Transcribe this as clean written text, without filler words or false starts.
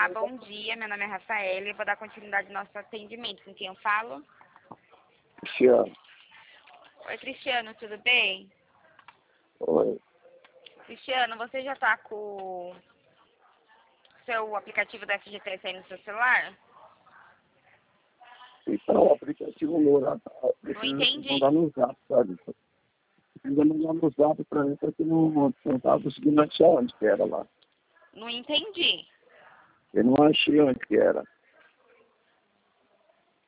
Olá, bom dia. Meu nome é Rafaela e eu vou dar continuidade ao nosso atendimento. Com quem eu falo? Cristiano. Oi, Cristiano, tudo bem? Oi. Cristiano, você já está com o seu aplicativo da FGTS aí no seu celular? Então, o aplicativo meu lá tá. Não entendi. Mandar no zap, sabe? Precisa mandar no zap pra mim, porque não tava conseguindo achar onde que era lá. Não entendi. Eu não achei onde que era.